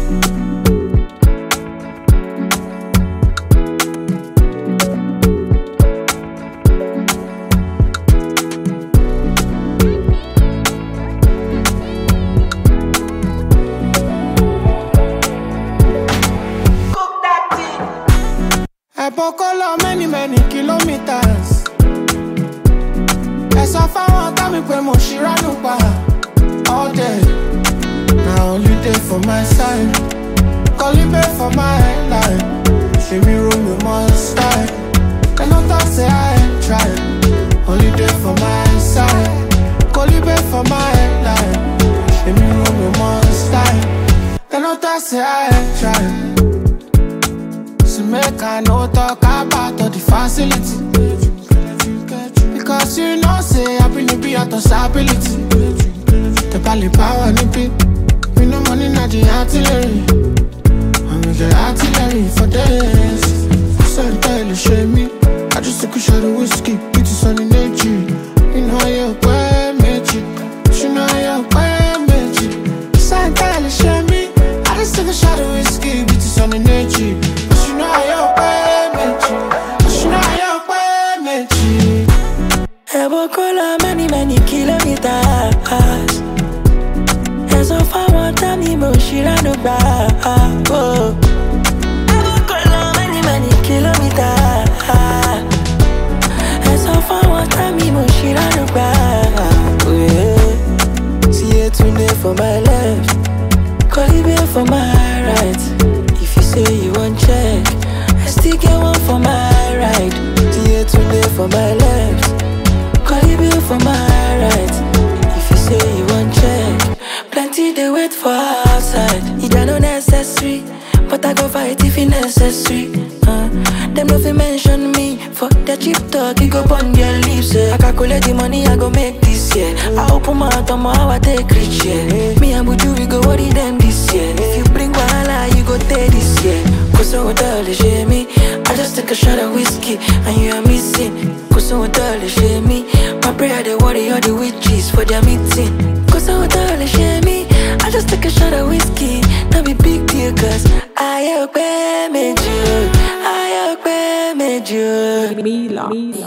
Epokolo many kilometers. Esa fa won ta mi pe mo shiranu pa all day. Now only day for my side, calling back for my life. She me room me must style. And not that say I ain't trying. Only day for my side, calling back for my life. She me room me must style. And not that say I ain't trying. So make I no talk about all the facility. Because you know say I been be out of stability. The bally power nippy. We no money na the artillery. And we get artillery for days. So tell you shame me. I just took a shot of whiskey. It is on the nature. You know you're quite magic. You know you're quite magic. So tell you shame me. I just took a shot of whiskey. It is on the nature. You know you're quite magic. You know you're quite magic. Ebokola many kilometers. As of I want to be more shiranu ba. Ebokola many kilometers. As of I want to be more shiranu ba. See it today for my left, Colibia for my right. If you say you want check, I still get one for my right. See it today for my left, Colibia for my right. If you say you want check, plenty they wait for outside. It are no necessary, but I go fight if it necessary. Them no fi mention me for the cheap talk. You go on their lips. I calculate the money I go make this year. I open my mouth on how I take rich, yeah. Me and Buju we go worry them this year. If you bring wahala, you go take this year. Cause I would tell shame me. I just take a shot of whiskey and you are missing. Cause I would tell shame me. My prayer they worry all the witches for their meeting. Cause I would tell shame me. I just take a shot of whiskey, not be big deal. Cause I hope I made you. I hope I made you.